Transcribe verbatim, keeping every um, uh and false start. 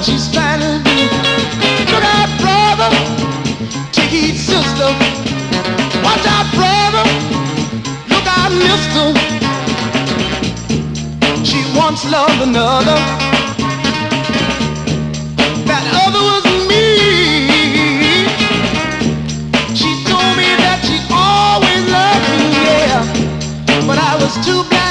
she's trying to do. Look out, brother, take heed, sister. Watch out, brother, look out, mister. She once loved another. That other was me. She told me that she always loved me, yeah, but I was too blind.